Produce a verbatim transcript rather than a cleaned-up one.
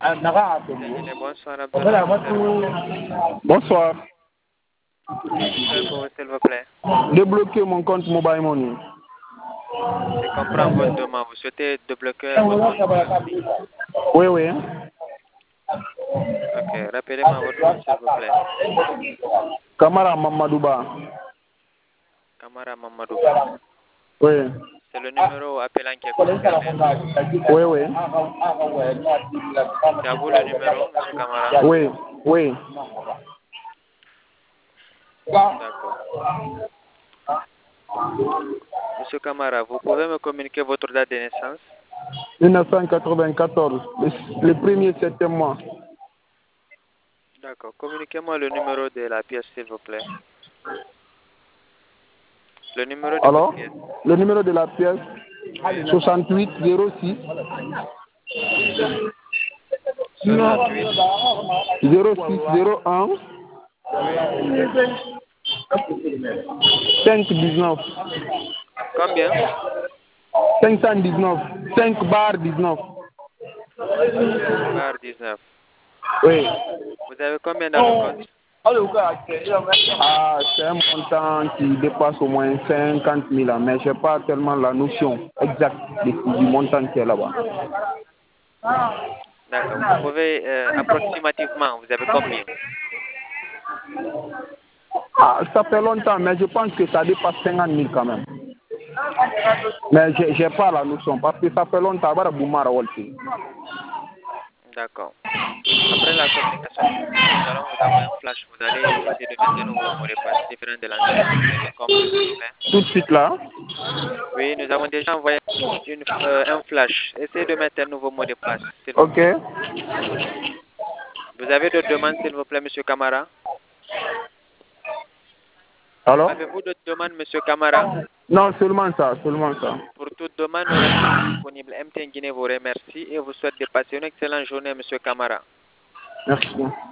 Bonsoir, Abdallah. Bonsoir. S'il vous plaît. Débloquer mon compte Mobile Money. Je comprends votre demande. Vous souhaitez débloquer votre compte? Oui, oui. Ok, rappelez-moi votre nom, s'il vous plaît. Kamara Mamadouba. Kamara Mamadouba. Oui. C'est le numéro appelant qui est concerné. Oui, oui. C'est à vous le numéro, M. Kamara? Oui, oui. D'accord. Monsieur Kamara, vous pouvez me communiquer votre date de naissance? mille neuf cent quatre-vingt-quatorze, le, le premier septième mois. D'accord. Communiquez-moi le numéro de la pièce, s'il vous plaît. Le numéro de Alors, votre pièce. le numéro de la pièce, Oui. soixante-huit zéro six soixante-huit. zéro six zéro un Oui. cinq dix-neuf. Combien? cinq cent dix-neuf. cinq bar dix-neuf. cinq bar dix-neuf. Oui. Vous avez combien dans le compte? Ah, c'est un montant qui dépasse au moins cinquante mille, mais je n'ai pas tellement la notion exacte du montant qui est là-bas. D'accord. Vous pouvez euh, approximativement, vous avez combien? Ah, ça fait longtemps, mais je pense que ça dépasse cinquante mille quand même. Mais je n'ai pas la notion parce que ça fait longtemps. D'accord. Après la communication, nous allons vous envoyer un flash. Vous allez essayer de mettre de nouveaux mots de passe différents de l'ancien. Vous avez compris, s'il vous plaît? Tout de suite là? Oui, nous avons déjà envoyé une, euh, un flash. Essayez de mettre un nouveau mot de passe, s'il vous Ok. plaît. Vous avez d'autres demandes, s'il vous plaît, Monsieur Kamara? Alors? Avez-vous d'autres demandes, Monsieur Kamara? Non, seulement ça, seulement ça. Pour toute demande, nous restons disponibles. M T N Guinée vous remercie et vous souhaite de passer une excellente journée, Monsieur Kamara. Merci.